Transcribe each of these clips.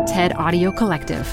TED Audio Collective.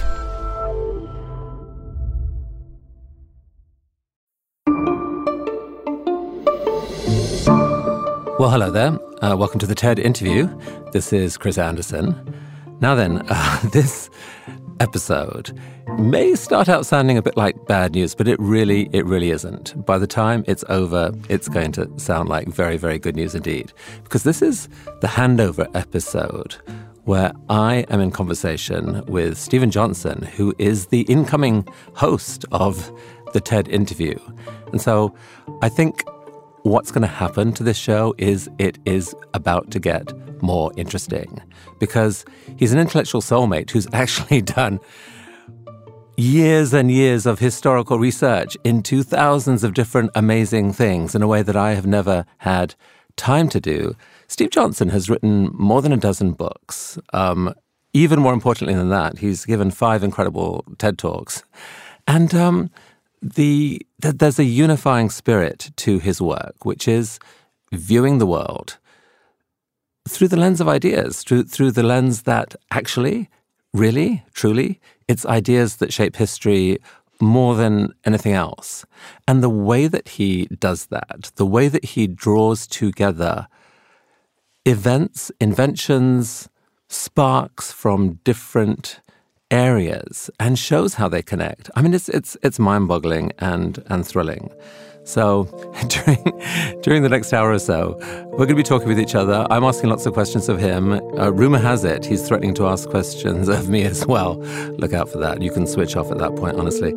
Well, hello there. Welcome to the TED interview. This is Chris Anderson. Now then, this episode may start out sounding a bit like bad news, but it really isn't. By the time it's over, it's going to sound like very, very good news indeed. Because this is the handover episode where I am in conversation with Steven Johnson, who is the incoming host of the TED interview. And so I think what's going to happen to this show is it is about to get more interesting because he's an intellectual soulmate who's actually done years and years of historical research into thousands of different amazing things in a way that I have never had time to do. Steve Johnson has written more than a dozen books. Even more importantly than that, he's given 5 incredible TED Talks. And there's a unifying spirit to his work, which is viewing the world through the lens of ideas, through the lens that actually, really, truly, it's ideas that shape history more than anything else. And the way that he does that, the way that he draws together events, inventions, sparks from different areas and shows how they connect. I mean, it's mind-boggling and thrilling. So during the next hour or so, we're going to be talking with each other. I'm asking lots of questions of him. Rumor has it he's threatening to ask questions of me as well. Look out for that. You can switch off at that point, honestly.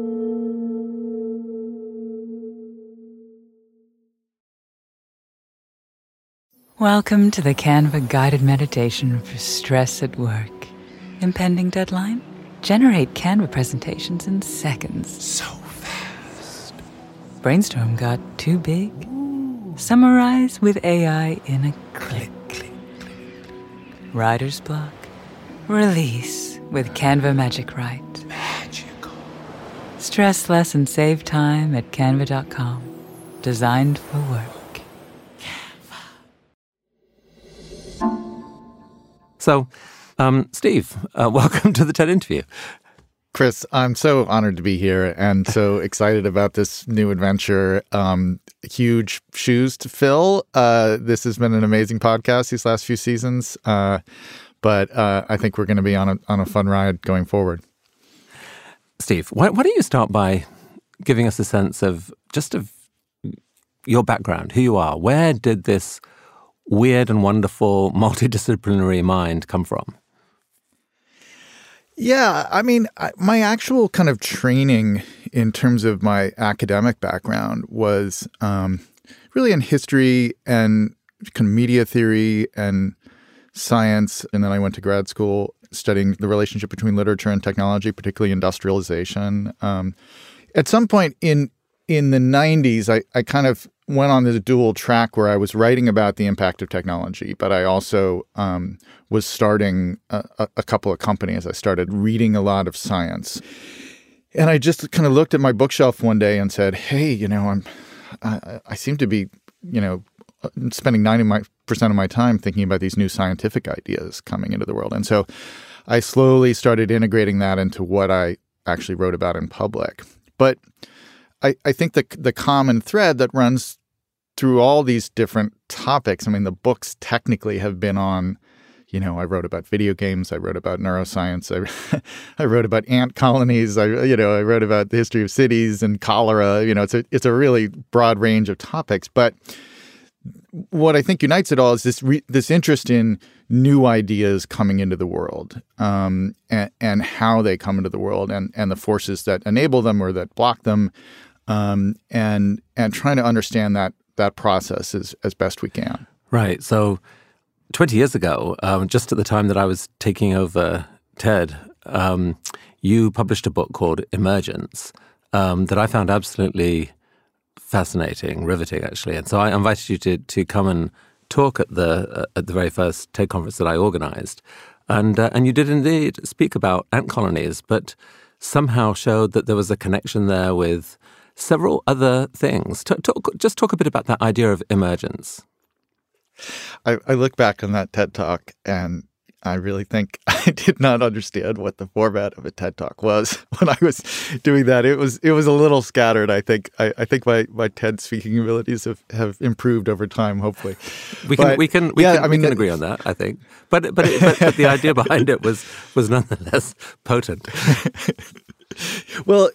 Welcome to the Canva guided meditation for stress at work. Impending deadline? Generate Canva presentations in seconds. So fast. Brainstorm got too big? Summarize with AI in a click. Writer's block? Release with Canva Magic Write. Magical. Stress less and save time at canva.com. Designed for work. So, Steve, welcome to the TED interview. Chris, I'm so honored to be here and so excited about this new adventure. Huge shoes to fill. This has been an amazing podcast these last few seasons, but I think we're going to be on a fun ride going forward. Steve, why don't you start by giving us a sense of your background, who you are? Where did this weird and wonderful multidisciplinary mind come from? Yeah, I mean, my actual kind of training in terms of my academic background was really in history and kind of media theory and science. And then I went to grad school studying the relationship between literature and technology, particularly industrialization. At some point in the 90s, I kind of went on this dual track where I was writing about the impact of technology, but I also was starting a couple of companies. I started reading a lot of science. And I just kind of looked at my bookshelf one day and said, hey, I seem to be, spending 90% of my time thinking about these new scientific ideas coming into the world. And so I slowly started integrating that into what I actually wrote about in public. But I think the common thread that runs through all these different topics, I mean, the books technically have been on, I wrote about video games, I wrote about neuroscience, I wrote about ant colonies, I wrote about the history of cities and cholera. It's a really broad range of topics. But what I think unites it all is this interest in new ideas coming into the world, and how they come into the world, and the forces that enable them or that block them. And trying to understand that process as best we can. Right. So 20 years ago, just at the time that I was taking over TED, you published a book called Emergence that I found absolutely fascinating, riveting, actually. And so I invited you to come and talk at the very first TED conference that I organized. And you did indeed speak about ant colonies, but somehow showed that there was a connection there with several other things. Just talk a bit about that idea of emergence. I look back on that TED Talk and I really think I did not understand what the format of a TED Talk was when I was doing that. It was a little scattered. I think my TED speaking abilities have improved over time. Hopefully, we can agree on that. I think, but the idea behind it was nonetheless potent. Well,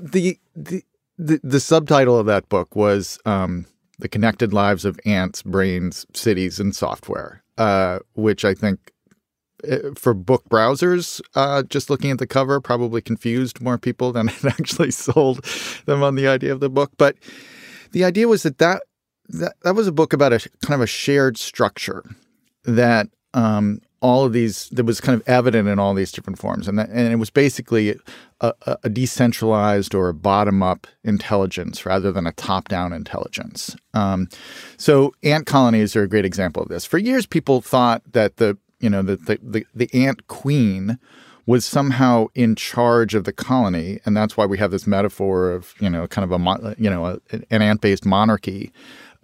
the subtitle of that book was "The Connected Lives of Ants, Brains, Cities, and Software," which I think, for book browsers, just looking at the cover probably confused more people than it actually sold them on the idea of the book. But the idea was that was a book about a kind of a shared structure that all of these, that was kind of evident in all these different forms. And it was basically a decentralized or a bottom-up intelligence rather than a top-down intelligence. So ant colonies are a great example of this. For years, people thought that the ant queen was somehow in charge of the colony, and that's why we have this metaphor of kind of an ant-based monarchy.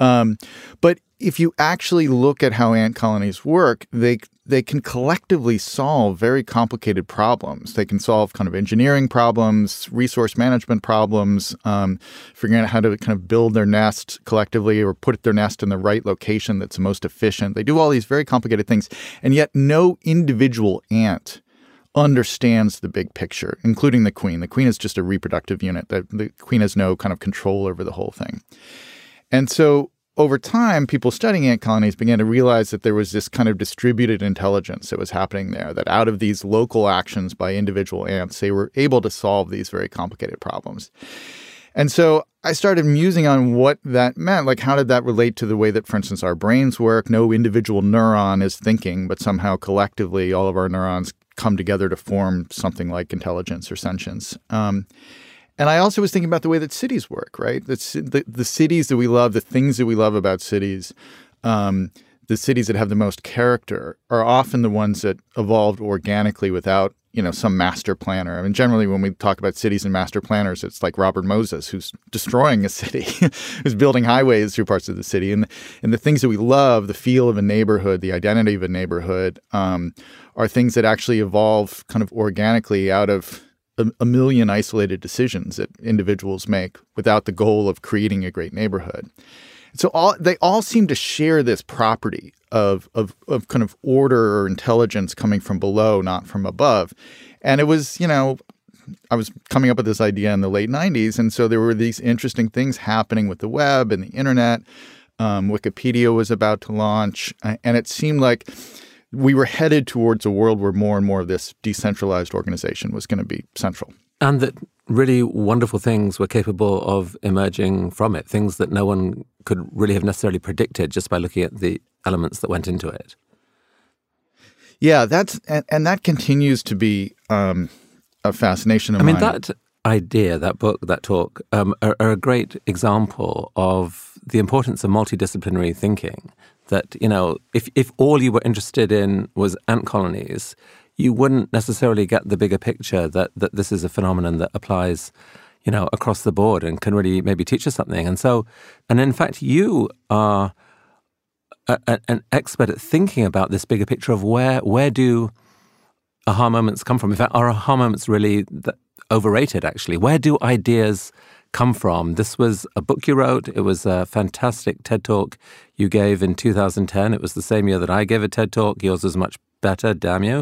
But if you actually look at how ant colonies work, they can collectively solve very complicated problems. They can solve kind of engineering problems, resource management problems, figuring out how to kind of build their nest collectively or put their nest in the right location that's the most efficient. They do all these very complicated things, and yet no individual ant understands the big picture, including the queen. The queen is just a reproductive unit. The queen has no kind of control over the whole thing. And so over time, people studying ant colonies began to realize that there was this kind of distributed intelligence that was happening there, that out of these local actions by individual ants, they were able to solve these very complicated problems. And so I started musing on what that meant. Like, how did that relate to the way that, for instance, our brains work? No individual neuron is thinking, but somehow collectively all of our neurons come together to form something like intelligence or sentience. And I also was thinking about the way that cities work, right? The cities that we love, the things that we love about cities, the cities that have the most character are often the ones that evolved organically without, some master planner. I mean, generally when we talk about cities and master planners, it's like Robert Moses, who's destroying a city, who's building highways through parts of the city. And the things that we love, the feel of a neighborhood, the identity of a neighborhood, are things that actually evolve kind of organically out of a million isolated decisions that individuals make without the goal of creating a great neighborhood. So they all seem to share this property of kind of order or intelligence coming from below, not from above. And it was, I was coming up with this idea in the late 90s. And so there were these interesting things happening with the web and the internet. Wikipedia was about to launch. And it seemed like we were headed towards a world where more and more of this decentralized organization was going to be central. And that really wonderful things were capable of emerging from it, things that no one could really have necessarily predicted just by looking at the elements that went into it. Yeah, that continues to be a fascination of mine. I mean, that idea, that book, that talk, are a great example of the importance of multidisciplinary thinking. That, if all you were interested in was ant colonies, you wouldn't necessarily get the bigger picture that this is a phenomenon that applies, across the board and can really maybe teach us something. And in fact, you are an expert at thinking about this bigger picture of where do aha moments come from? In fact, are aha moments really overrated, actually? Where do ideas come from? This was a book you wrote. It was a fantastic TED Talk you gave in 2010. It was the same year that I gave a TED Talk. Yours was much better, damn you.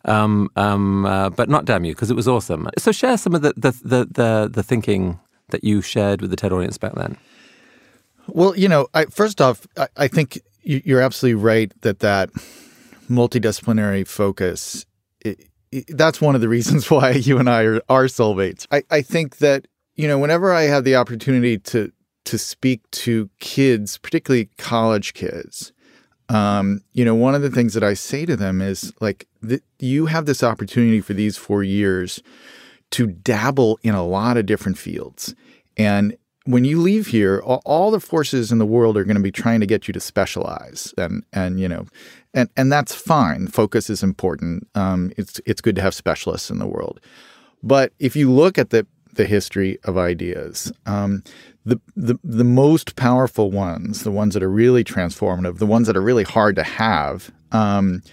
But not damn you, because it was awesome. So share some of the thinking that you shared with the TED audience back then. Well, first off, I think you're absolutely right that multidisciplinary focus, that's one of the reasons why you and I are soulmates. I think that whenever I have the opportunity to speak to kids, particularly college kids, one of the things that I say to them is like, you have this opportunity for these 4 years to dabble in a lot of different fields. And when you leave here, all the forces in the world are going to be trying to get you to specialize. And that's fine. Focus is important. It's good to have specialists in the world. But if you look at the history of ideas, the most powerful ones, the ones that are really transformative, the ones that are really hard to have,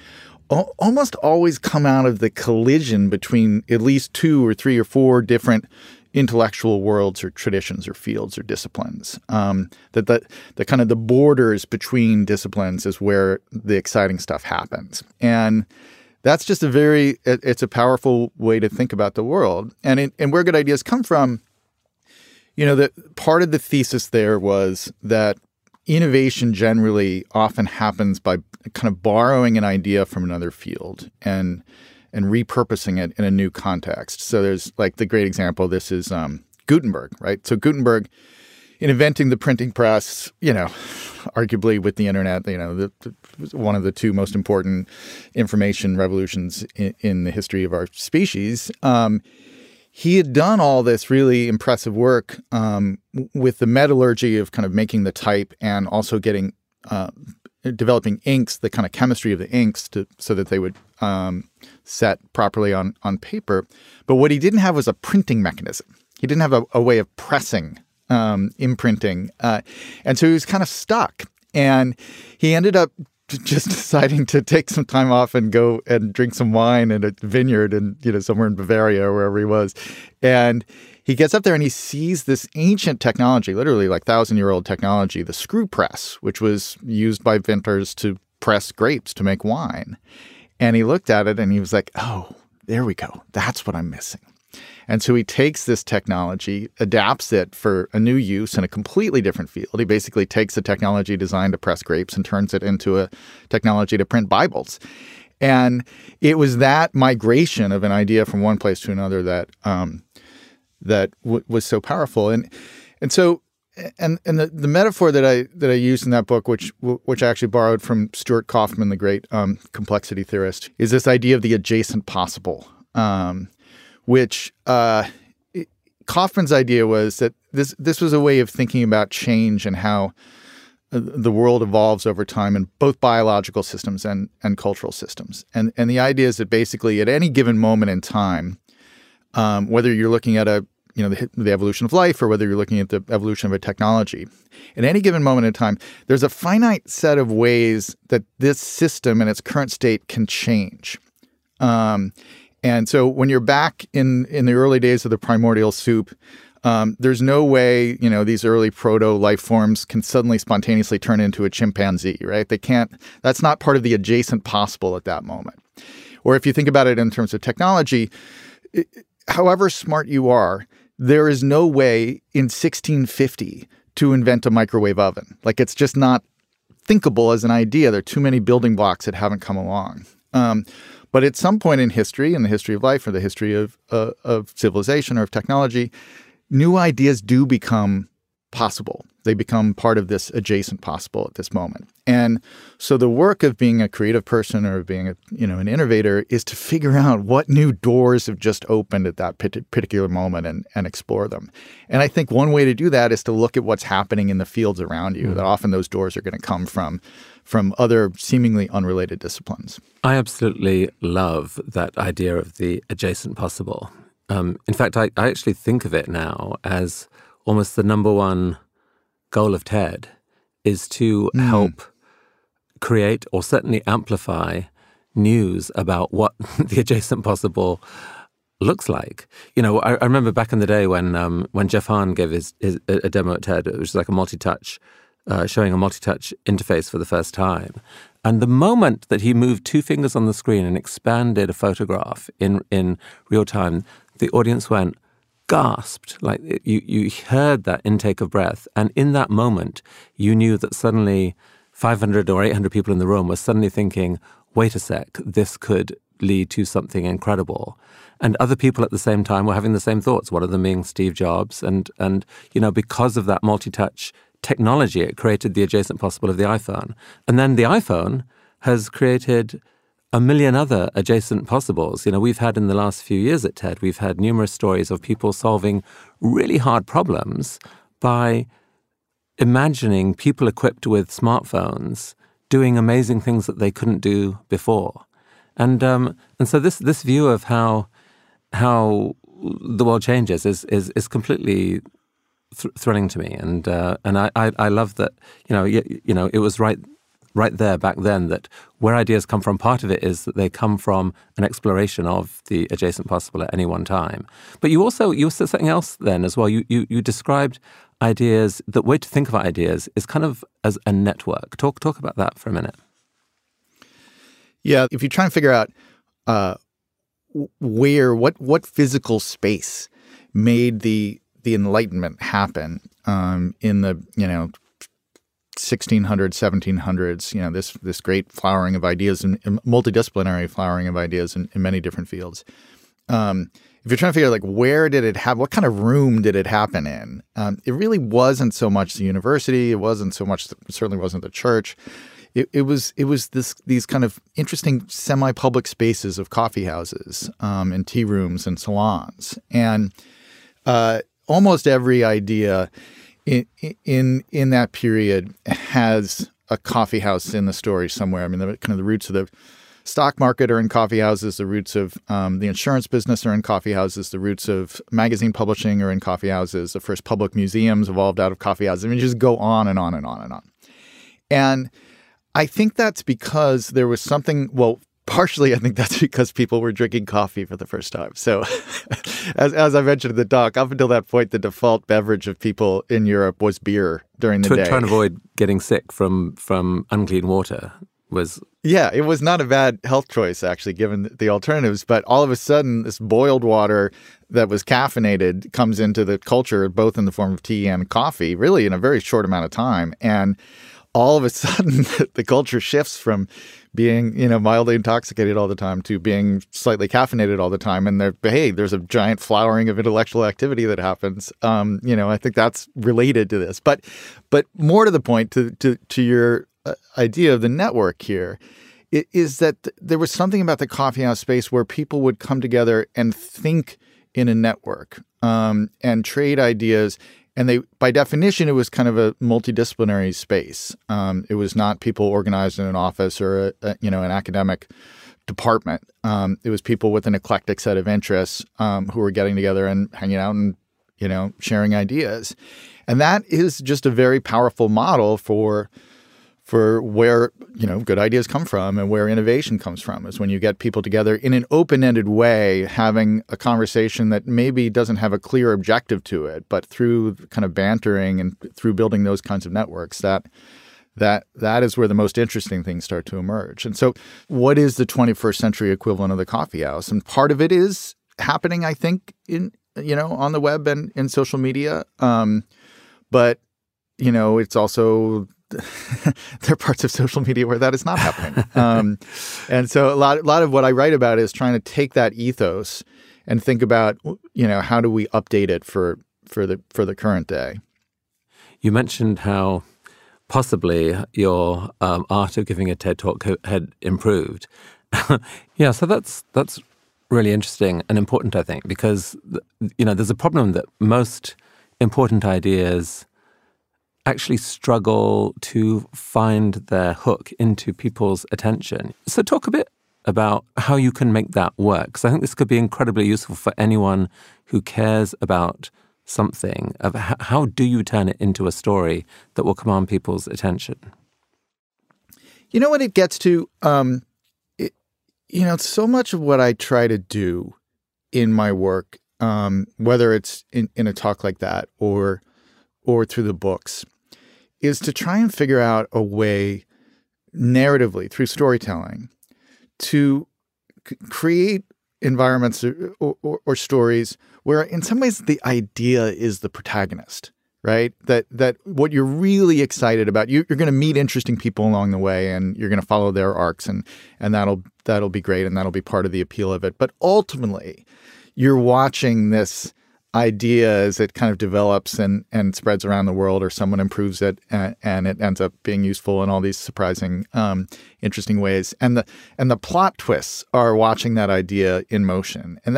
almost always come out of the collision between at least 2 or 3 or 4 different intellectual worlds or traditions or fields or disciplines. That the kind of the borders between disciplines is where the exciting stuff happens. And that's just it's a powerful way to think about the world. And where good ideas come from, that part of the thesis there was that innovation generally often happens by kind of borrowing an idea from another field and repurposing it in a new context. So there's like the great example, this is Gutenberg, right? So Gutenberg, in inventing the printing press, arguably with the internet, one of the 2 most important information revolutions in the history of our species, he had done all this really impressive work with the metallurgy of kind of making the type and also developing inks, the kind of chemistry of the inks so that they would set properly on paper. But what he didn't have was a printing mechanism. He didn't have a way of pressing, imprinting. And so he was kind of stuck. And he ended up just deciding to take some time off and go and drink some wine in a vineyard and, somewhere in Bavaria or wherever he was. And he gets up there and he sees this ancient technology, literally like 1,000-year-old technology, the screw press, which was used by vintners to press grapes to make wine. And he looked at it and he was like, oh, there we go. That's what I'm missing. And so he takes this technology, adapts it for a new use in a completely different field. He basically takes a technology designed to press grapes and turns it into a technology to print Bibles. And it was that migration of an idea from one place to another that was so powerful. And so the metaphor that I used in that book, which I actually borrowed from Stuart Kauffman, the great complexity theorist, is this idea of the adjacent possible. Which Kauffman's idea was that this was a way of thinking about change and how the world evolves over time in both biological systems and cultural systems. And the idea is that basically at any given moment in time, whether you're looking at the evolution of life or whether you're looking at the evolution of a technology, at any given moment in time, there's a finite set of ways that this system in its current state can change. And so when you're back in the early days of the primordial soup, there's no way, these early proto-life forms can suddenly spontaneously turn into a chimpanzee, right? They can't. That's not part of the adjacent possible at that moment. Or if you think about it in terms of technology, however smart you are, there is no way in 1650 to invent a microwave oven. Like it's just not thinkable as an idea. There are too many building blocks that haven't come along. But at some point in history, in the history of life or the history of civilization or of technology, new ideas do become possible. They become part of this adjacent possible at this moment. And so the work of being a creative person or being an innovator is to figure out what new doors have just opened at that particular moment and explore them. And I think one way to do that is to look at what's happening in the fields around you, that often those doors are going to come from other seemingly unrelated disciplines. I absolutely love that idea of the adjacent possible. In fact, I actually think of it now as almost the number one goal of TED is to help create or certainly amplify news about what the adjacent possible looks like. I remember back in the day when Jeff Hahn gave a demo at TED, it was like a multi-touch, showing a multi-touch interface for the first time. And the moment that he moved 2 fingers on the screen and expanded a photograph in real time, the audience gasped, like you heard that intake of breath. And in that moment, you knew that suddenly 500 or 800 people in the room were suddenly thinking, wait a sec, this could lead to something incredible. And other people at the same time were having the same thoughts, one of them being Steve Jobs. And because of that multi-touch technology, it created the adjacent possible of the iPhone. And then the iPhone has created a million other adjacent possibles. We've had in the last few years at TED, we've had numerous stories of people solving really hard problems by imagining people equipped with smartphones doing amazing things that they couldn't do before. And so this view of how the world changes is completely thrilling to me. And I love that, it was right right there back then that where ideas come from, part of it is that they come from an exploration of the adjacent possible at any one time. But you said something else then as well. You described ideas, the way to think about ideas is kind of as a network. Talk about that for a minute. Yeah, if you try and figure out what physical space made the Enlightenment happen in the 1600s, 1700s, this great flowering of ideas and multidisciplinary flowering of ideas in many different fields. If you're trying to figure out like where did it happen, what kind of room did it happen in? It really wasn't so much the university. It wasn't so much. It certainly wasn't the church. It was these kind of interesting semi-public spaces of coffee houses and tea rooms and salons, and almost every idea in that period has a coffee house in the story somewhere. I mean, the roots of the stock market are in coffee houses. The roots of the insurance business are in coffee houses. The roots of magazine publishing are in coffee houses. The first public museums evolved out of coffee houses. I mean, just go on and on and on and on. And I think that's because there was something, partially I think that's because people were drinking coffee for the first time. So as I mentioned in the doc, up until that point, the default beverage of people in Europe was beer during the day. Trying to avoid getting sick from unclean water was... Yeah, it was not a bad health choice, actually, given the alternatives. But all of a sudden, this boiled water that was caffeinated comes into the culture, both in the form of tea and coffee, really in a very short amount of time. And all of a sudden, the culture shifts from being, mildly intoxicated all the time to being slightly caffeinated all the time. And there's a giant flowering of intellectual activity that happens. I think that's related to this. But more to the point, to your idea of the network here, is that there was something about the coffeehouse space where people would come together and think in a network and trade ideas. And by definition, it was kind of a multidisciplinary space. It was not people organized in an office or an academic department. It was people with an eclectic set of interests who were getting together and hanging out and sharing ideas. And that is just a very powerful model for where good ideas come from and where innovation comes from, is when you get people together in an open-ended way, having a conversation that maybe doesn't have a clear objective to it, but through kind of bantering and through building those kinds of networks, that is where the most interesting things start to emerge. And so what is the 21st century equivalent of the coffee house? And part of it is happening, I think, in on the web and in social media. But it's also there are parts of social media where that is not happening. And so a lot of what I write about is trying to take that ethos and think about, how do we update it for the current day. You mentioned how possibly your art of giving a TED Talk had improved. Yeah, so that's really interesting and important, I think, because, there's a problem that most important ideas actually struggle to find their hook into people's attention. So talk a bit about how you can make that work, because I think this could be incredibly useful for anyone who cares about something. Of how do you turn it into a story that will command people's attention? What it gets to, so much of what I try to do in my work, whether it's in a talk like that or through the books, is to try and figure out a way narratively through storytelling to create environments or stories where in some ways the idea is the protagonist, right? That what you're really excited about, you're going to meet interesting people along the way and you're going to follow their arcs and that'll be great and that'll be part of the appeal of it. But ultimately, you're watching this idea as it kind of develops and spreads around the world, or someone improves it and it ends up being useful in all these surprising, interesting ways. And the plot twists are watching that idea in motion. And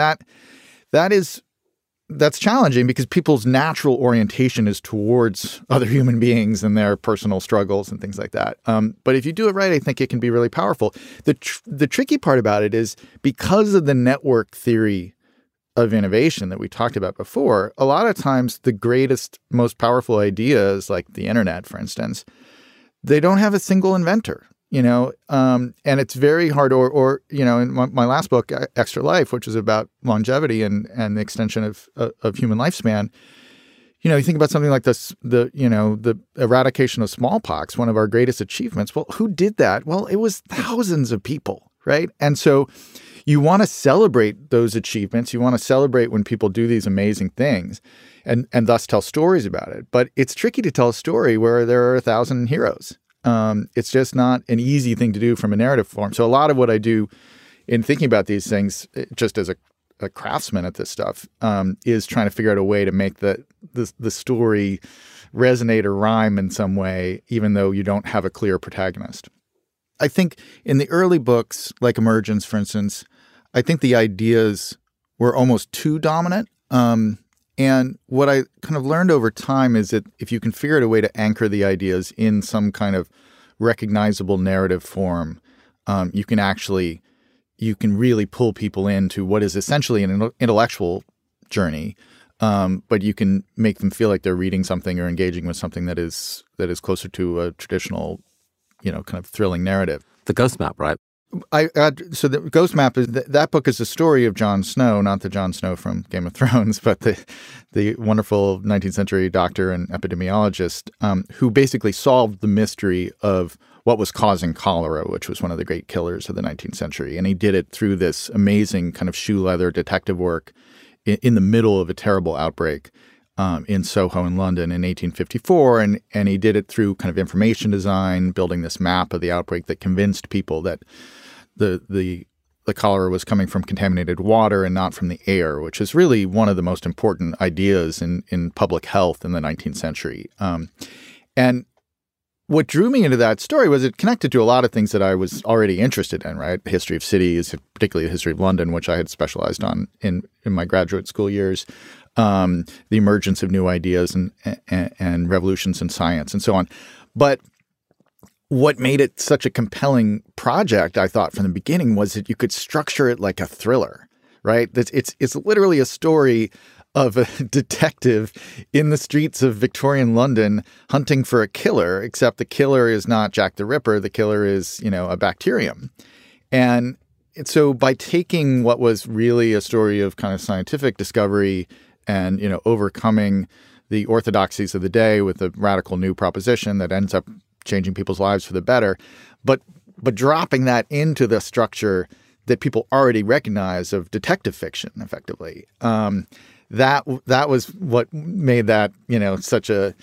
that's challenging because people's natural orientation is towards other human beings and their personal struggles and things like that. But if you do it right, I think it can be really powerful. The tricky part about it is because of the network theory of innovation that we talked about before, a lot of times the greatest, most powerful ideas, like the internet, for instance, they don't have a single inventor, and it's very hard. Or in my last book, Extra Life, which is about longevity and the extension of human lifespan. You think about something like this, the eradication of smallpox, one of our greatest achievements. Well, who did that? Well, it was thousands of people, right? And so you want to celebrate those achievements. You want to celebrate when people do these amazing things and thus tell stories about it. But it's tricky to tell a story where there are 1,000 heroes. It's just not an easy thing to do from a narrative form. So a lot of what I do in thinking about these things, just as a craftsman at this stuff, is trying to figure out a way to make the story resonate or rhyme in some way, even though you don't have a clear protagonist. I think in the early books, like Emergence, for instance, I think the ideas were almost too dominant. And what I kind of learned over time is that if you can figure out a way to anchor the ideas in some kind of recognizable narrative form, you can really pull people into what is essentially an intellectual journey, but you can make them feel like they're reading something or engaging with something that is closer to a traditional, kind of thrilling narrative. The Ghost Map, right? So the Ghost Map is that book is the story of Jon Snow, not the Jon Snow from Game of Thrones, but the wonderful 19th century doctor and epidemiologist who basically solved the mystery of what was causing cholera, which was one of the great killers of the 19th century. And he did it through this amazing kind of shoe leather detective work in the middle of a terrible outbreak in Soho in London in 1854. And he did it through kind of information design, building this map of the outbreak that convinced people that the cholera was coming from contaminated water and not from the air, which is really one of the most important ideas in public health in the 19th century. And what drew me into that story was it connected to a lot of things that I was already interested in, right? The history of cities, particularly the history of London, which I had specialized on in my graduate school years, the emergence of new ideas and revolutions in science and so on. But what made it such a compelling project, I thought from the beginning, was that you could structure it like a thriller, right? It's literally a story of a detective in the streets of Victorian London hunting for a killer, except the killer is not Jack the Ripper. The killer is, a bacterium. And so by taking what was really a story of kind of scientific discovery and, overcoming the orthodoxies of the day with a radical new proposition that ends up changing people's lives for the better, but dropping that into the structure that people already recognize of detective fiction, effectively. That was what made that such a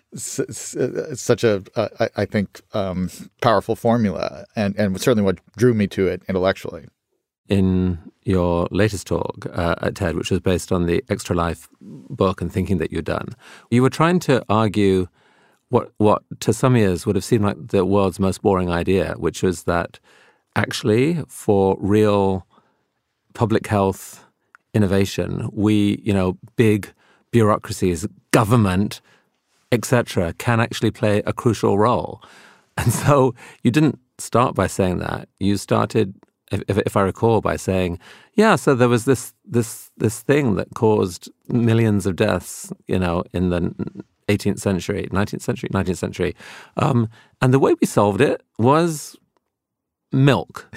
I think powerful formula, and certainly what drew me to it intellectually. In your latest talk at TED, which was based on the Extra Life book and thinking that you'd done, you were trying to argue what to some ears would have seemed like the world's most boring idea, which was that actually for real public health innovation, we, big bureaucracies, government, etc., can actually play a crucial role. And so you didn't start by saying that. You started, if I recall, by saying, yeah, so there was this thing that caused millions of deaths, in the 18th century, 19th century. And the way we solved it was milk.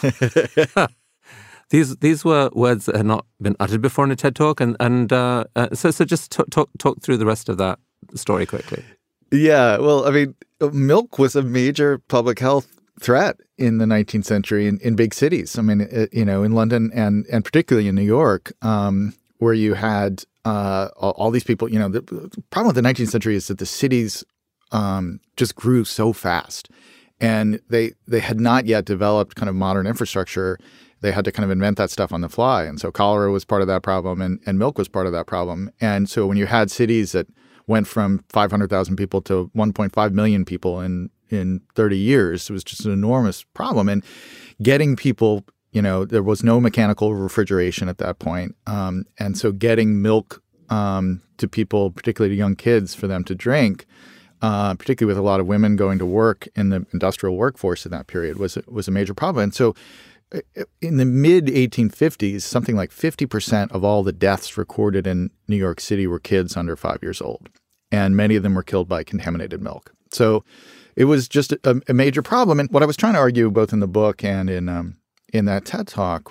These were words that had not been uttered before in a TED Talk. So just talk through the rest of that story quickly. Yeah, well, I mean, milk was a major public health threat in the 19th century in big cities. I mean, in London and particularly in New York, where you had all these people. The problem with the 19th century is that the cities just grew so fast, and they had not yet developed kind of modern infrastructure. They had to kind of invent that stuff on the fly. And so cholera was part of that problem, and milk was part of that problem. And so when you had cities that went from 500,000 people to 1.5 million people in 30 years, it was just an enormous problem. And getting people, there was no mechanical refrigeration at that point. And so getting milk to people, particularly to young kids, for them to drink, particularly with a lot of women going to work in the industrial workforce in that period, was a major problem. And so in the mid-1850s, something like 50% of all the deaths recorded in New York City were kids under 5 years old. And many of them were killed by contaminated milk. So it was just a major problem. And what I was trying to argue both in the book and in that TED Talk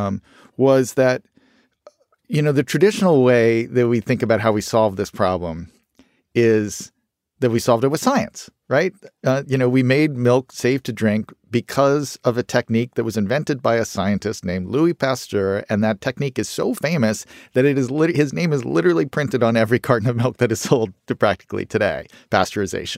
was that, the traditional way that we think about how we solve this problem is that we solved it with science, right? We made milk safe to drink because of a technique that was invented by a scientist named Louis Pasteur, and that technique is so famous that his name is literally printed on every carton of milk that is sold to practically today, pasteurization.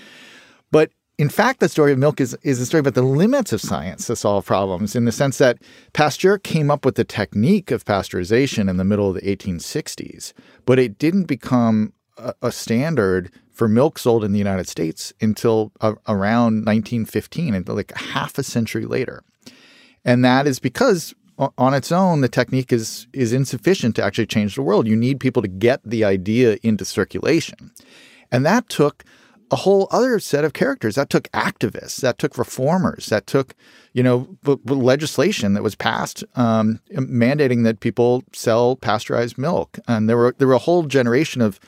But in fact, the story of milk is a story about the limits of science to solve problems, in the sense that Pasteur came up with the technique of pasteurization in the middle of the 1860s, but it didn't become a standard for milk sold in the United States until around 1915, until like half a century later. And that is because on its own, the technique is insufficient to actually change the world. You need people to get the idea into circulation. And that took a whole other set of characters. That took activists, that took reformers, that took, legislation that was passed mandating that people sell pasteurized milk. And there were a whole generation of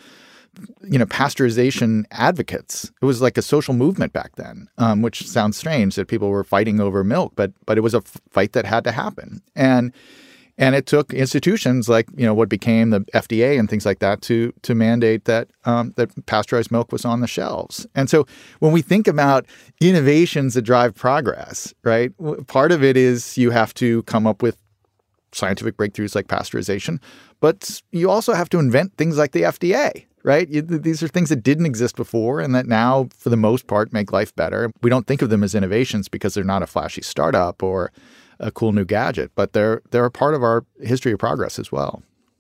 pasteurization advocates. It was like a social movement back then, which sounds strange that people were fighting over milk, but it was a fight that had to happen. And it took institutions like, what became the FDA and things like that to mandate that that pasteurized milk was on the shelves. And so when we think about innovations that drive progress, right, part of it is you have to come up with scientific breakthroughs like pasteurization, but you also have to invent things like the FDA. Right? These are things that didn't exist before and that now, for the most part, make life better. We don't think of them as innovations because they're not a flashy startup or a cool new gadget, but they're a part of our history of progress as well.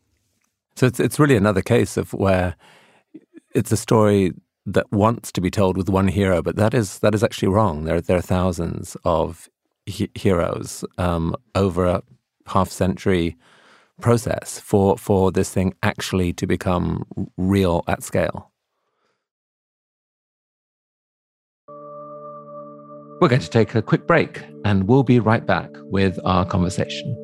So it's really another case of where it's a story that wants to be told with one hero, but that is actually wrong. There are thousands of heroes over a half-century process for this thing actually to become real at scale. We're going to take a quick break and we'll be right back with our conversation.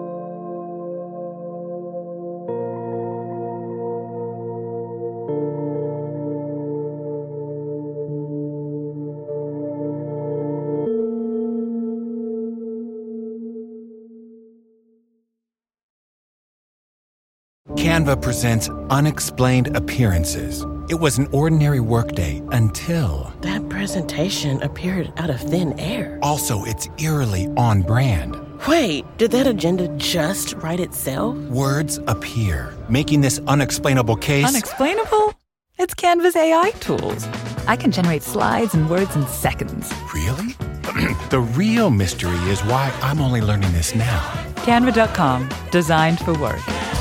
Canva presents Unexplained Appearances. It was an ordinary workday until... That presentation appeared out of thin air. Also, it's eerily on brand. Wait, did that agenda just write itself? Words appear, making this unexplainable case... Unexplainable? It's Canva's AI tools. I can generate slides and words in seconds. Really? The real mystery is why I'm only learning this now. Canva.com, designed for work.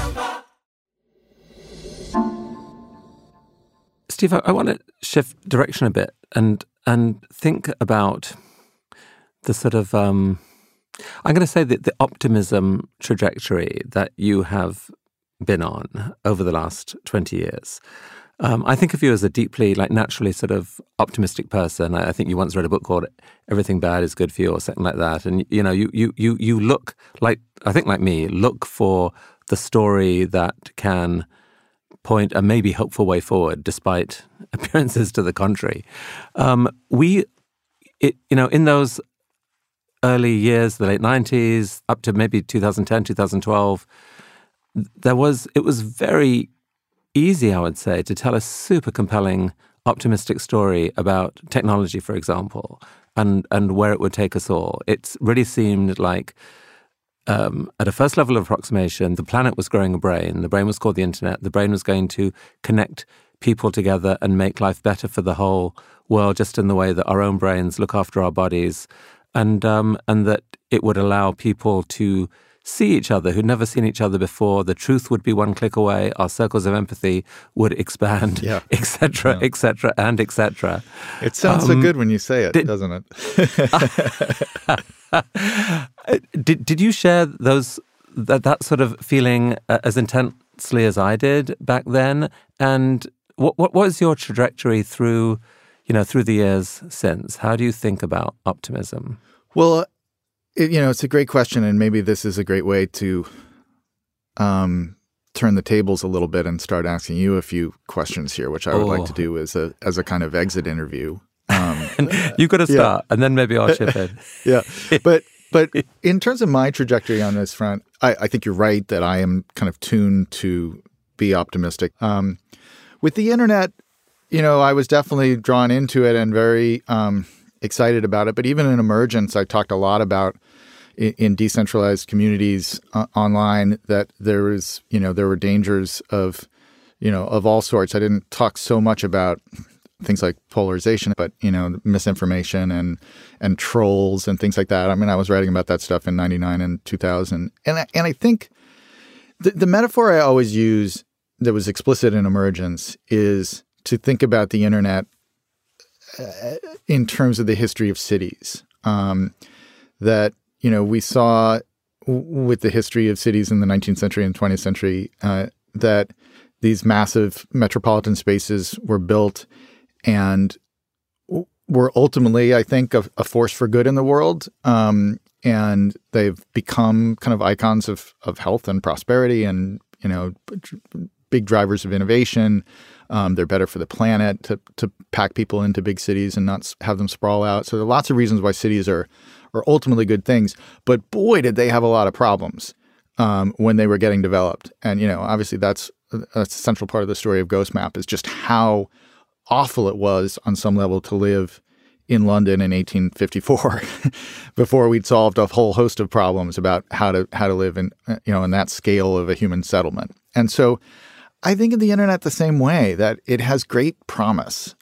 Steve, I want to shift direction a bit and think about the sort of, I'm going to say that the optimism trajectory that you have been on over the last 20 years. I think of you as a deeply, naturally sort of optimistic person. I think you once read a book called Everything Bad is Good for You or something like that. And, you look like, I think like me, look for the story that can point a maybe hopeful way forward, despite appearances to the contrary. In those early years, the late 90s, up to maybe 2010, 2012, it was very easy, I would say, to tell a super compelling, optimistic story about technology, for example, and where it would take us all. It really seemed like at a first level of approximation, the planet was growing a brain. The brain was called the internet. The brain was going to connect people together and make life better for the whole world, just in the way that our own brains look after our bodies, and that it would allow people to see each other who'd never seen each other before. The truth would be one click away. Our circles of empathy would expand, et cetera, et cetera, and et cetera. It sounds so good when you say it, doesn't it? Did you share that sort of feeling as intensely as I did back then? And what was your trajectory through the years since? How do you think about optimism? Well, it's a great question, and maybe this is a great way to turn the tables a little bit and start asking you a few questions here, which I would like to do as a kind of exit interview. You've got to start, and then maybe I'll chip in. Yeah, but in terms of my trajectory on this front, I think you're right that I am kind of tuned to be optimistic. With the internet, I was definitely drawn into it and very excited about it. But even in emergence, I talked a lot about in decentralized communities online that there were dangers of all sorts. I didn't talk so much about things like polarization, but misinformation and trolls and things like that. I mean, I was writing about that stuff in 99 and 2000. And I think the metaphor I always use that was explicit in emergence is to think about the internet in terms of the history of cities. That we saw with the history of cities in the 19th century and 20th century that these massive metropolitan spaces were built and were ultimately, I think, a force for good in the world. And they've become kind of icons of health and prosperity and, big drivers of innovation. They're better for the planet to pack people into big cities and not have them sprawl out. So there are lots of reasons why cities are ultimately good things. But boy, did they have a lot of problems when they were getting developed. And, obviously that's a central part of the story of Ghostmap is just how awful it was on some level to live in London in 1854 before we'd solved a whole host of problems about how to live in that scale of a human settlement. And so I think of the internet the same way, that it has great promise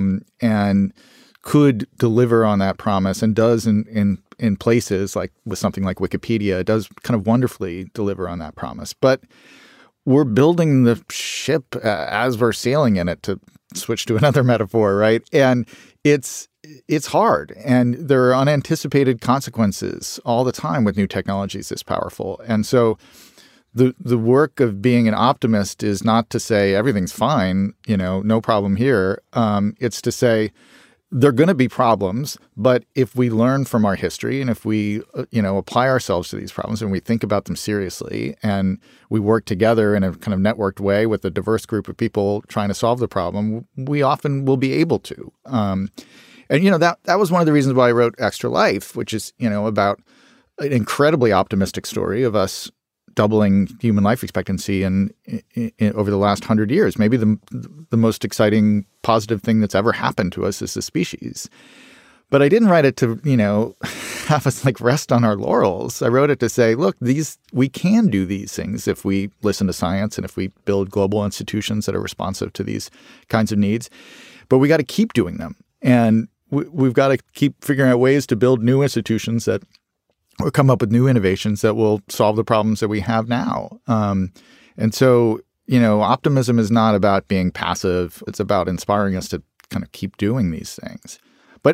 and could deliver on that promise and does in places like with something like Wikipedia, it does kind of wonderfully deliver on that promise. But we're building the ship as we're sailing in it, to switch to another metaphor, right? And it's hard, and there are unanticipated consequences all the time with new technologies this powerful. And so the work of being an optimist is not to say everything's fine, no problem here. It's to say there are going to be problems, but if we learn from our history and if we, apply ourselves to these problems and we think about them seriously and we work together in a kind of networked way with a diverse group of people trying to solve the problem, we often will be able to. And that was one of the reasons why I wrote Extra Life, which is, about an incredibly optimistic story of us doubling human life expectancy in over the last 100 years. Maybe the most exciting positive thing that's ever happened to us as a species. But I didn't write it to, have us rest on our laurels. I wrote it to say, look, we can do these things if we listen to science and if we build global institutions that are responsive to these kinds of needs. But we got to keep doing them. And we've got to keep figuring out ways to build new institutions that or come up with new innovations that will solve the problems that we have now. And so, optimism is not about being passive. It's about inspiring us to kind of keep doing these things. But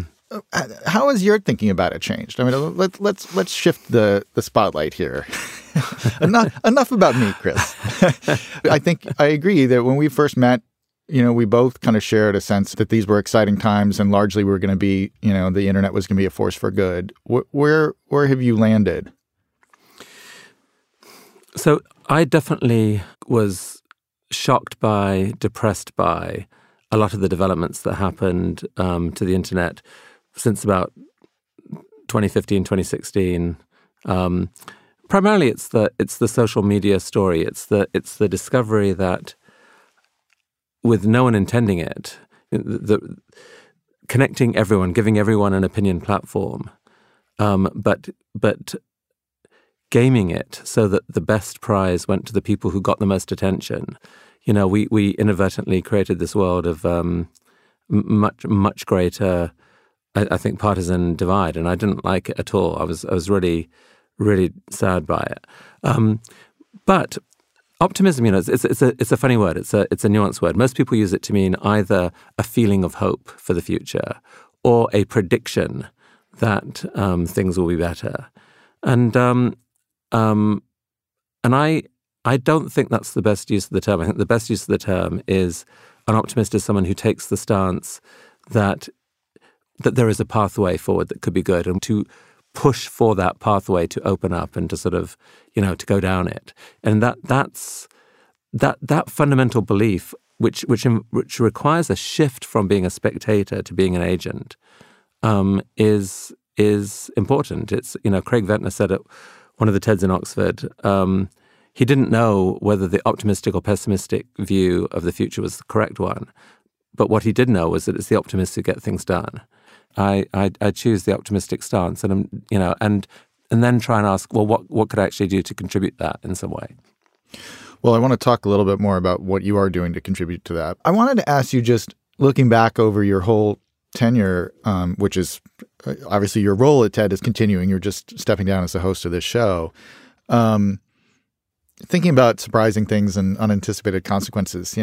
how has your thinking about it changed? I mean, let's shift the spotlight here. Enough about me, Chris. I think I agree that when we first met, we both kind of shared a sense that these were exciting times and largely we were going to be, the internet was going to be a force for good. Where have you landed? So I definitely was shocked by, depressed by a lot of the developments that happened to the internet since about 2015, 2016. Primarily, it's the social media story. It's the discovery that, with no one intending it, connecting everyone, giving everyone an opinion platform, but gaming it so that the best prize went to the people who got the most attention. We inadvertently created this world of much greater, I think, partisan divide, and I didn't like it at all. I was really, really sad by it. But optimism, it's a funny word. It's a nuanced word. Most people use it to mean either a feeling of hope for the future or a prediction that things will be better. And I don't think that's the best use of the term. I think the best use of the term is an optimist is someone who takes the stance that there is a pathway forward that could be good, and to push for that pathway to open up and to sort of, to go down it. And that's that fundamental belief, which requires a shift from being a spectator to being an agent, is important. It's, Craig Ventner said at one of the TEDs in Oxford, he didn't know whether the optimistic or pessimistic view of the future was the correct one. But what he did know was that it's the optimists who get things done. I choose the optimistic stance, and and then try and ask, well, what could I actually do to contribute that in some way? Well, I want to talk a little bit more about what you are doing to contribute to that. I wanted to ask you, just looking back over your whole tenure, which is obviously your role at TED is continuing. You're just stepping down as the host of this show. Thinking about surprising things and unanticipated consequences,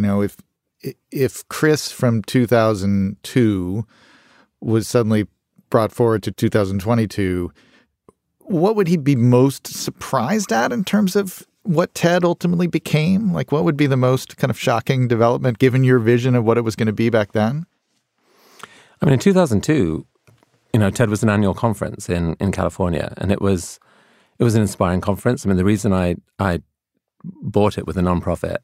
if Chris from 2002 was suddenly brought forward to 2022, what would he be most surprised at in terms of what TED ultimately became? Like, what would be the most kind of shocking development given your vision of what it was going to be back then? I mean, in 2002, TED was an annual conference in California, and it was an inspiring conference. I mean, the reason I bought it with a nonprofit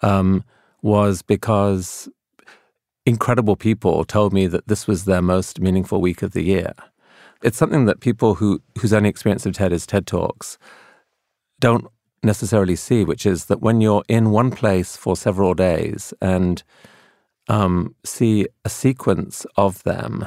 was because incredible people told me that this was their most meaningful week of the year. It's something that people whose only experience of TED is TED Talks don't necessarily see, which is that when you're in one place for several days and see a sequence of them,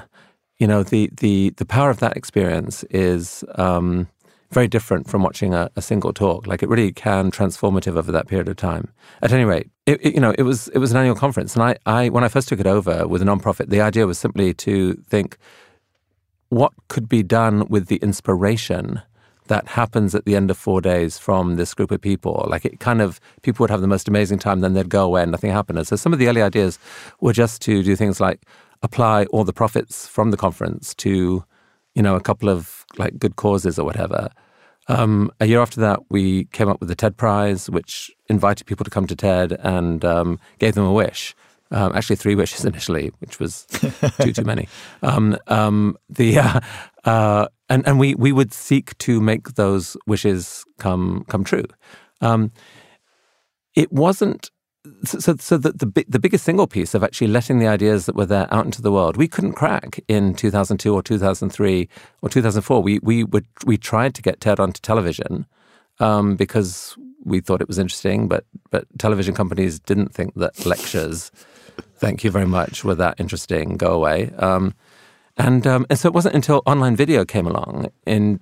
the power of that experience is very different from watching a single talk. Like, it really can transformative over that period of time. At any rate, it was an annual conference, and I when I first took it over with a nonprofit, the idea was simply to think, what could be done with the inspiration that happens at the end of 4 days from this group of people? Like, people would have the most amazing time, then they'd go away and nothing happened. And so some of the early ideas were just to do things like apply all the profits from the conference to, a couple of like good causes or whatever. A year after that, we came up with the TED Prize, which invited people to come to TED and gave them a wish. Actually, 3 wishes initially, which was too many. And we would seek to make those wishes come true. It wasn't so the biggest single piece of actually letting the ideas that were there out into the world, we couldn't crack in 2002 or 2003 or 2004. We tried to get TED onto television because we thought it was interesting, but television companies didn't think that lectures, thank you very much, were that interesting. Go away. And so it wasn't until online video came along in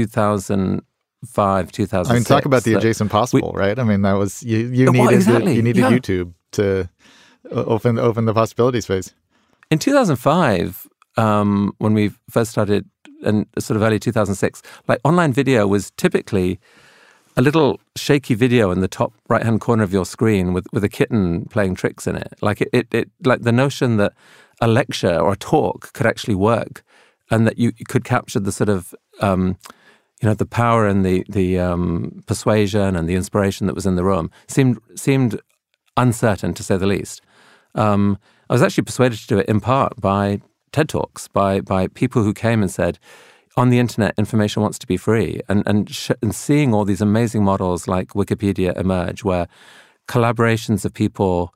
2005, 2006. I mean, talk about the adjacent possible, right? I mean, that was you needed exactly. You needed YouTube to open the possibility space. In 2005, when we first started, and sort of early 2006, like, online video was typically a little shaky video in the top right-hand corner of your screen with a kitten playing tricks in it. Like, it like the notion that a lecture or a talk could actually work, and that you could capture the sort of the power and the persuasion and the inspiration that was in the room seemed uncertain, to say the least. I was actually persuaded to do it in part by TED Talks, by people who came and said, on the internet, information wants to be free, and seeing all these amazing models like Wikipedia emerge, where collaborations of people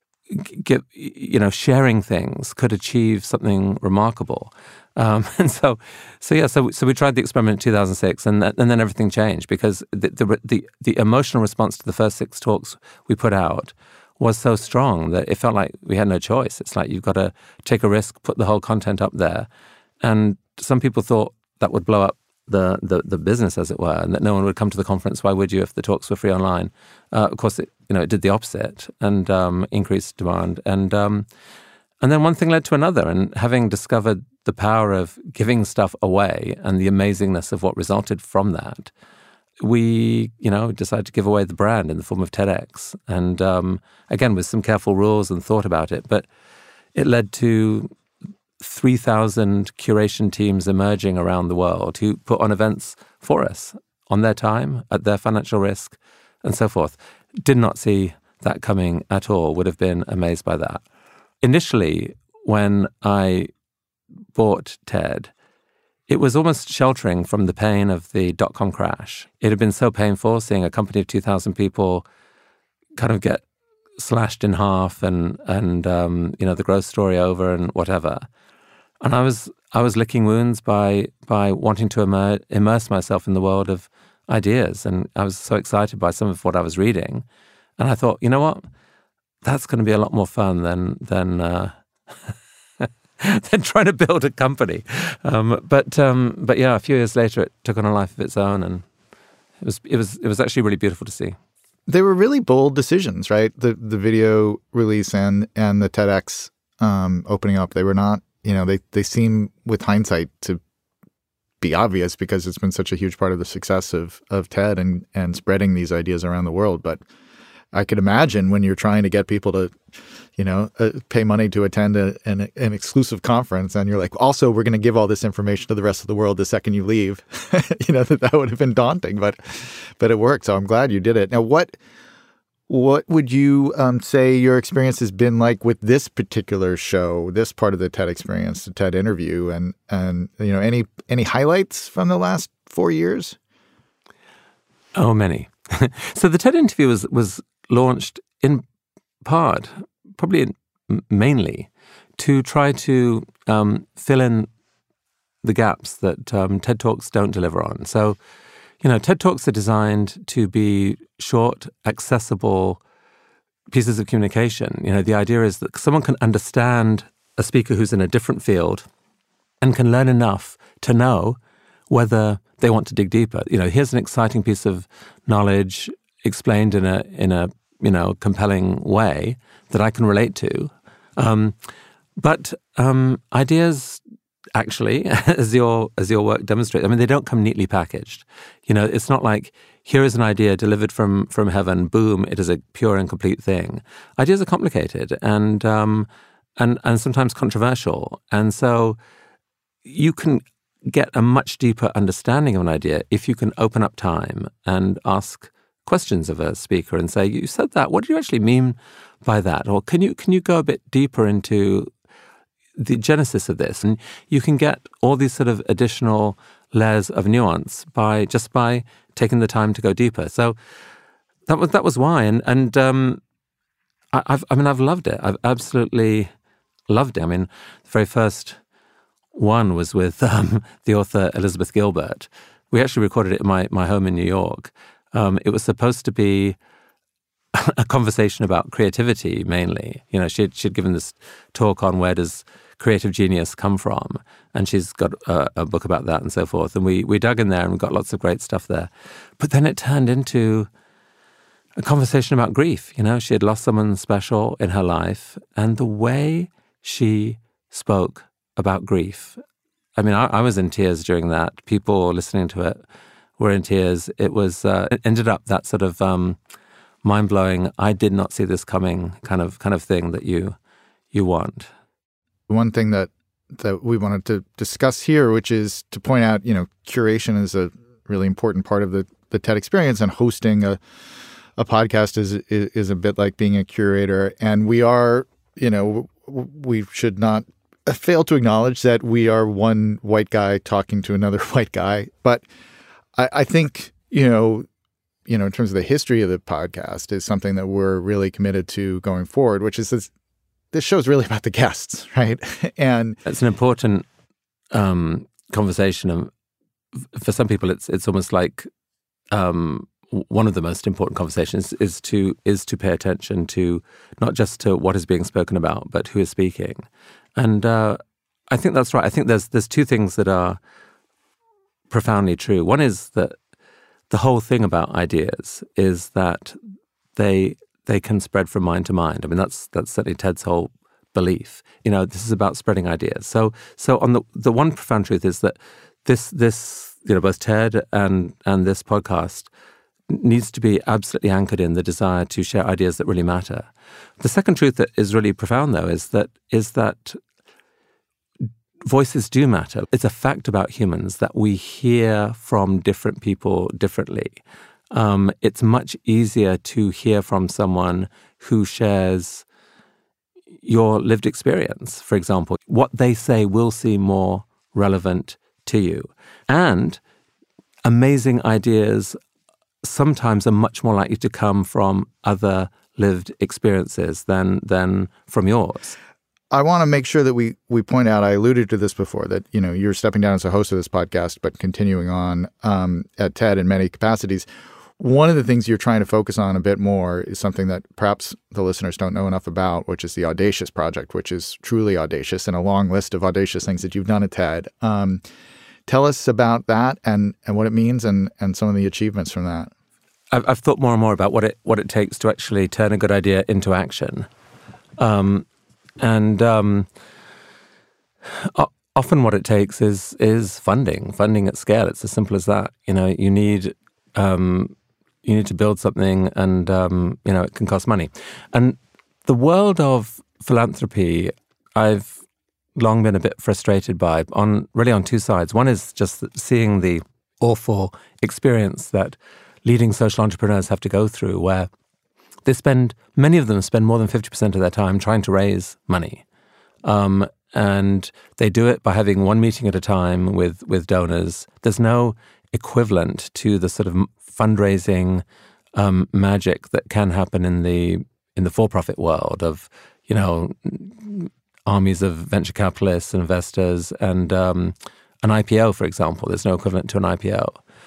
sharing things could achieve something remarkable. And so we tried the experiment in 2006, and then everything changed, because the emotional response to the first 6 talks we put out was so strong that it felt like we had no choice. It's like, you've got to take a risk, put the whole content up there. And some people thought that would blow up the business, as it were, and that no one would come to the conference. Why would you if the talks were free online? Of course, it did the opposite and increased demand. And then one thing led to another. And having discovered the power of giving stuff away and the amazingness of what resulted from that, we, decided to give away the brand in the form of TEDx. And again, with some careful rules and thought about it, but it led to 3,000 curation teams emerging around the world who put on events for us on their time, at their financial risk, and so forth. Did not see that coming at all, would have been amazed by that. Initially, when I bought TED, it was almost sheltering from the pain of the dot-com crash. It had been so painful seeing a company of 2,000 people kind of get slashed in half and the growth story over and whatever. And I was licking wounds by wanting to immerse myself in the world of ideas, and I was so excited by some of what I was reading, and I thought, you know what, that's going to be a lot more fun than than trying to build a company. But yeah, a few years later, it took on a life of its own, and it was actually really beautiful to see. They were really bold decisions, right? The video release and the TEDx opening up. They were not, they seem with hindsight to be obvious because it's been such a huge part of the success of TED and spreading these ideas around the world. But I could imagine when you're trying to get people to, pay money to attend an exclusive conference, and you're like, also, we're going to give all this information to the rest of the world the second you leave, that would have been daunting, but it worked. So I'm glad you did it. Now, what would you say your experience has been like with this particular show, this part of the TED experience, the TED interview, and any highlights from the last 4 years? Oh, many. So the TED interview was launched in part, probably mainly, to try to fill in the gaps that TED Talks don't deliver on. So, TED Talks are designed to be short, accessible pieces of communication. The idea is that someone can understand a speaker who's in a different field and can learn enough to know whether they want to dig deeper. Here's an exciting piece of knowledge explained in a compelling way that I can relate to. But ideas, actually, as your work demonstrates, they don't come neatly packaged. It's not like, here is an idea delivered from heaven, boom, it is a pure and complete thing. Ideas are complicated and sometimes controversial. And so you can get a much deeper understanding of an idea if you can open up time and ask questions of a speaker and say, you said that, what do you actually mean by that? Or can you go a bit deeper into the genesis of this? And you can get all these sort of additional layers of nuance by taking the time to go deeper. So that was why. And I've loved it. I've absolutely loved it. The very first one was with the author Elizabeth Gilbert. We actually recorded it in my home in New York. It was supposed to be a conversation about creativity mainly. She'd given this talk on where does creative genius come from, and she's got a book about that and so forth. And we dug in there and we got lots of great stuff there. But then it turned into a conversation about grief. She had lost someone special in her life, and the way she spoke about grief. I was in tears during that. People listening to it were in tears. It was it ended up that sort of mind-blowing, I did not see this coming kind of thing that you want. One thing that we wanted to discuss here, which is to point out, curation is a really important part of the TED experience, and hosting a podcast is a bit like being a curator. And we are, we should not fail to acknowledge that we are one white guy talking to another white guy. But I think, in terms of the history of the podcast, is something that we're really committed to going forward, which is this show is really about the guests, right? And it's an important conversation. For some people, it's almost like one of the most important conversations is to pay attention to not just to what is being spoken about, but who is speaking. And I think that's right. I think there's two things that are profoundly true. One is that the whole thing about ideas is that they can spread from mind to mind. That's certainly Ted's whole belief. This is about spreading ideas. So on the one profound truth is that this both TED and this podcast needs to be absolutely anchored in the desire to share ideas that really matter. The second truth that is really profound, though, is that voices do matter. It's a fact about humans that we hear from different people differently. It's much easier to hear from someone who shares your lived experience, for example. What they say will seem more relevant to you. And amazing ideas sometimes are much more likely to come from other lived experiences than from yours. I want to make sure that we point out, I alluded to this before, that, you're stepping down as a host of this podcast, but continuing on at TED in many capacities. One of the things you're trying to focus on a bit more is something that perhaps the listeners don't know enough about, which is the Audacious Project, which is truly audacious and a long list of audacious things that you've done at TED. Tell us about that and what it means and some of the achievements from that. I've thought more and more about what it takes to actually turn a good idea into action. Often what it takes is funding at scale. It's as simple as that. You need to build something, and it can cost money. And the world of philanthropy, I've long been a bit frustrated by on two sides. One is just seeing the awful experience that leading social entrepreneurs have to go through, where many of them spend more than 50% of their time trying to raise money. And they do it by having one meeting at a time with donors. There's no equivalent to the sort of fundraising magic that can happen in the for-profit world of, armies of venture capitalists, investors, and an IPO, for example. There's no equivalent to an IPO.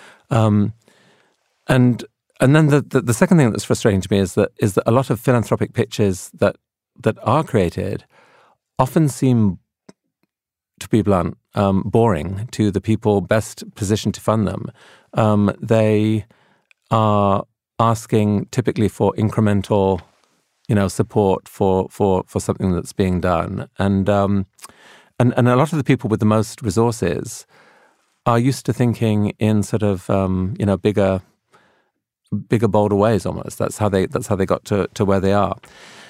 And then the second thing that's frustrating to me is that a lot of philanthropic pitches that are created often seem, to be blunt, boring to the people best positioned to fund them. They are asking typically for incremental, support for something that's being done, and a lot of the people with the most resources are used to thinking in sort of bigger, bolder ways almost. That's how they got to where they are.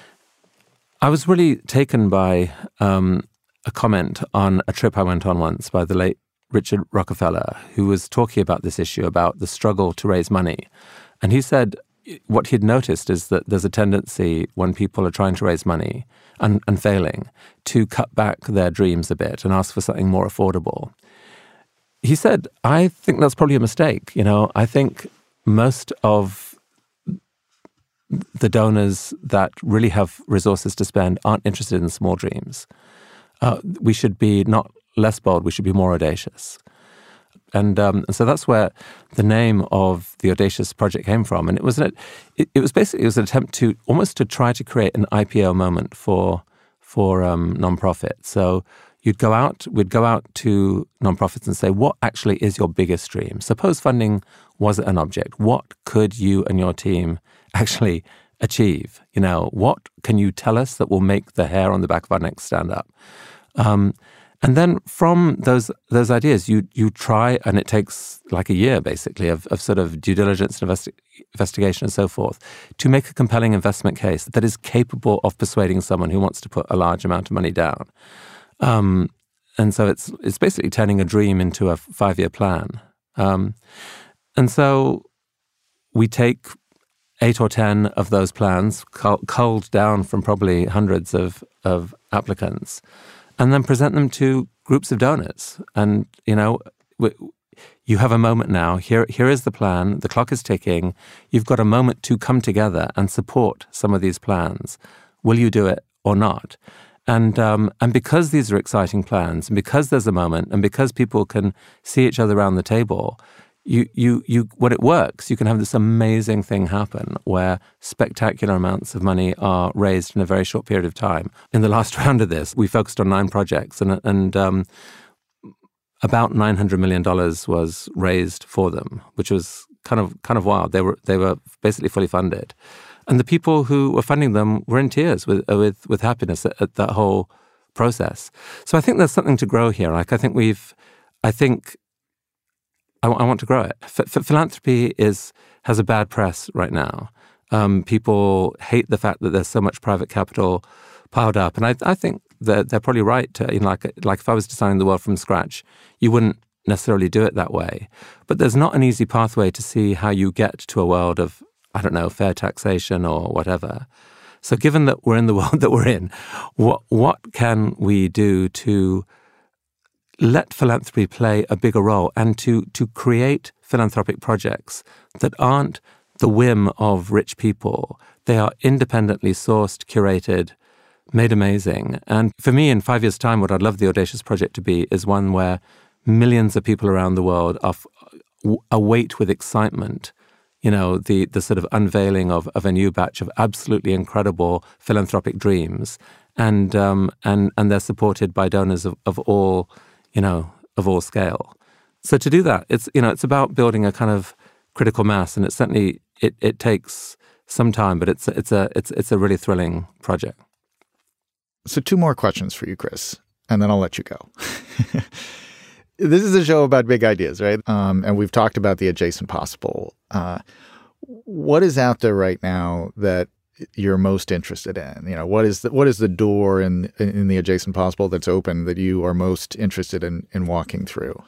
I was really taken by a comment on a trip I went on once by the late Richard Rockefeller, who was talking about this issue, about the struggle to raise money. And he said what he'd noticed is that there's a tendency when people are trying to raise money and failing to cut back their dreams a bit and ask for something more affordable. He said, I think that's probably a mistake. I think most of the donors that really have resources to spend aren't interested in small dreams. We should be not less bold, we should be more audacious. And so that's where the name of the Audacious Project came from. And it was basically an attempt to try to create an IPO moment for nonprofits. So we'd go out to nonprofits and say, what actually is your biggest dream? Suppose funding wasn't an object. What could you and your team actually achieve? What can you tell us that will make the hair on the back of our neck stand up? And then from those ideas, you try, and it takes like a year basically of sort of due diligence and investigation and so forth, to make a compelling investment case that is capable of persuading someone who wants to put a large amount of money down. And so it's basically turning a dream into a 5-year plan. And so we take 8 or 10 of those plans, culled down from probably hundreds of applicants, and then present them to groups of donors. And, you have a moment now. Here is the plan. The clock is ticking. You've got a moment to come together and support some of these plans. Will you do it or not? And because these are exciting plans, and because there's a moment, and because people can see each other around the table, you when it works, you can have this amazing thing happen where spectacular amounts of money are raised in a very short period of time. In the last round of this, we focused on 9 projects, and about $900 million was raised for them, which was kind of wild. They were basically fully funded, and the people who were funding them were in tears with happiness at that whole process. So I think there's something to grow here. I want to grow it. Philanthropy has a bad press right now. People hate the fact that there's so much private capital piled up, and I think that they're probably right. Like if I was designing the world from scratch, you wouldn't necessarily do it that way. But there's not an easy pathway to see how you get to a world of, I don't know, fair taxation or whatever. So given that we're in the world that we're in, what can we do to let philanthropy play a bigger role and to create philanthropic projects that aren't the whim of rich people, They are independently sourced, curated, made amazing. And for me, in 5 years' time, what I'd love the Audacious Project to be is one where millions of people around the world await with excitement, the sort of unveiling of a new batch of absolutely incredible philanthropic dreams. And they're supported by donors of all scale. So to do that, it's about building a kind of critical mass, and it takes some time, but it's a really thrilling project. So 2 more questions for you, Chris, and then I'll let you go. This is a show about big ideas, right? And we've talked about the adjacent possible. What is out there right now that you're most interested in? What is the door in the adjacent possible that's open that you are most interested in walking through?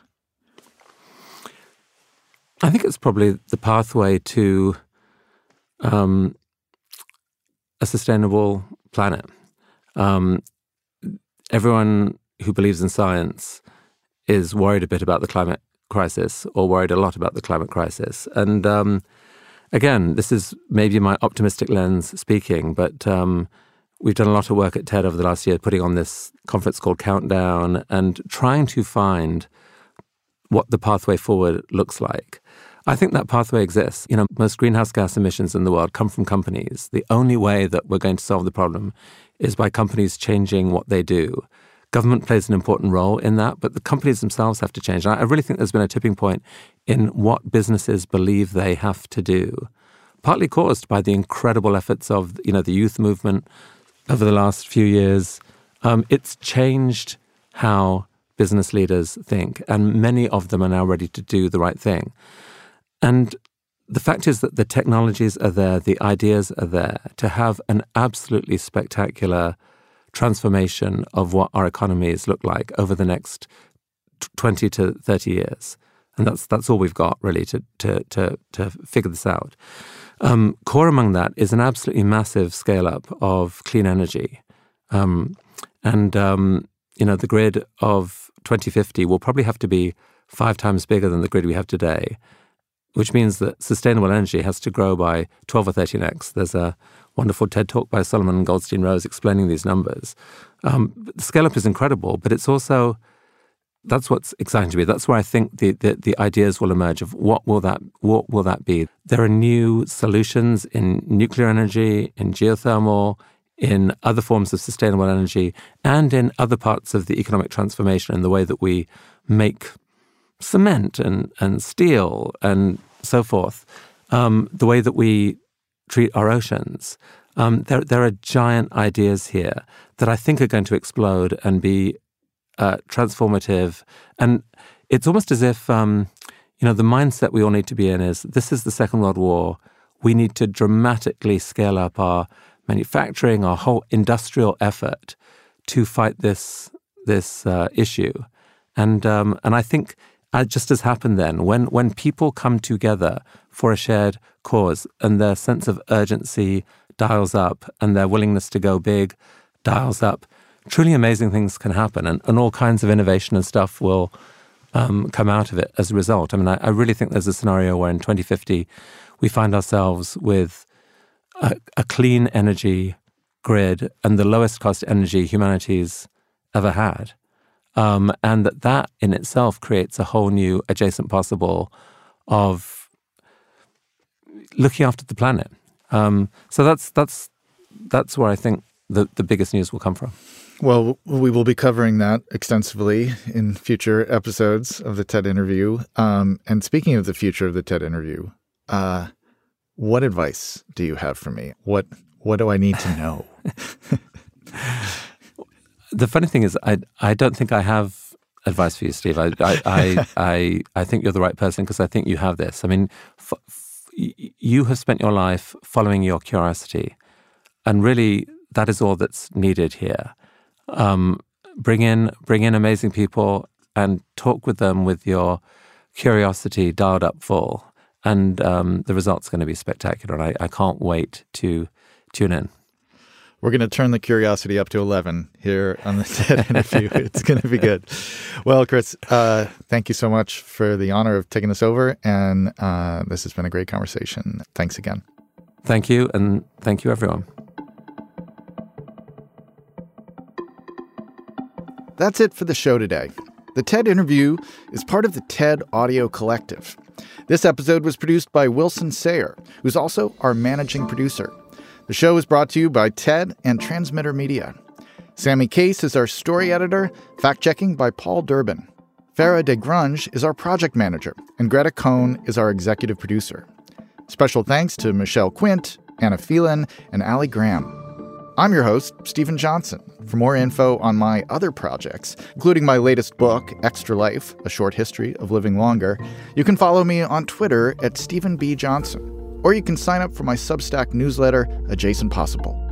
I think it's probably the pathway to a sustainable planet. Everyone who believes in science is worried a bit about the climate crisis, or worried a lot about the climate crisis. And again, this is maybe my optimistic lens speaking, but we've done a lot of work at TED over the last year, putting on this conference called Countdown and trying to find what the pathway forward looks like. I think that pathway exists. Most greenhouse gas emissions in the world come from companies. The only way that we're going to solve the problem is by companies changing what they do. Government plays an important role in that, but the companies themselves have to change. And I really think there's been a tipping point in what businesses believe they have to do, partly caused by the incredible efforts of the youth movement over the last few years. It's changed how business leaders think, and many of them are now ready to do the right thing. And the fact is that the technologies are there, the ideas are there to have an absolutely spectacular transformation of what our economies look like over the next 20 to 30 years. And that's all we've got, really, to figure this out. Core among that is an absolutely massive scale-up of clean energy. The grid of 2050 will probably have to be 5 times bigger than the grid we have today, which means that sustainable energy has to grow by 12 or 13x. There's a wonderful TED Talk by Solomon Goldstein Rose explaining these numbers. The scale-up is incredible, but it's also, that's what's exciting to me. That's where I think the ideas will emerge of what will that be. There are new solutions in nuclear energy, in geothermal, in other forms of sustainable energy, and in other parts of the economic transformation in the way that we make cement and steel and so forth, the way that we treat our oceans. There are giant ideas here that I think are going to explode and be transformative. And it's almost as if, the mindset we all need to be in is, this is the Second World War. We need to dramatically scale up our manufacturing, our whole industrial effort to fight this issue. And I think, just as happened then, when people come together for a shared cause and their sense of urgency dials up and their willingness to go big dials up, truly amazing things can happen, and all kinds of innovation and stuff will come out of it as a result. I mean, I really think there's a scenario where in 2050 we find ourselves with a clean energy grid and the lowest cost energy humanity's ever had. And that in itself creates a whole new adjacent possible of looking after the planet. So that's where I think the biggest news will come from. Well, we will be covering that extensively in future episodes of the TED Interview. And speaking of the future of the TED Interview, what advice do you have for me? What do I need to know? The funny thing is, I don't think I have advice for you, Steve. I think you're the right person because I think you have this. I mean, you have spent your life following your curiosity, and really that is all that's needed here. Bring in amazing people and talk with them with your curiosity dialed up full, and the result's going to be spectacular. And I can't wait to tune in. We're going to turn the curiosity up to 11 here on the TED Interview. It's going to be good. Well, Chris, thank you so much for the honor of taking this over. And this has been a great conversation. Thanks again. Thank you, and thank you, everyone. That's it for the show today. The TED Interview is part of the TED Audio Collective. This episode was produced by Wilson Sayer, who's also our managing producer. The show is brought to you by TED and Transmitter Media. Sammy Case is our story editor, fact-checking by Paul Durbin. Farah DeGrunge is our project manager, and Greta Cohn is our executive producer. Special thanks to Michelle Quint, Anna Phelan, and Allie Graham. I'm your host, Stephen Johnson. For more info on my other projects, including my latest book, Extra Life, A Short History of Living Longer, you can follow me on Twitter at Stephen B. Johnson, or you can sign up for my Substack newsletter, Adjacent Possible.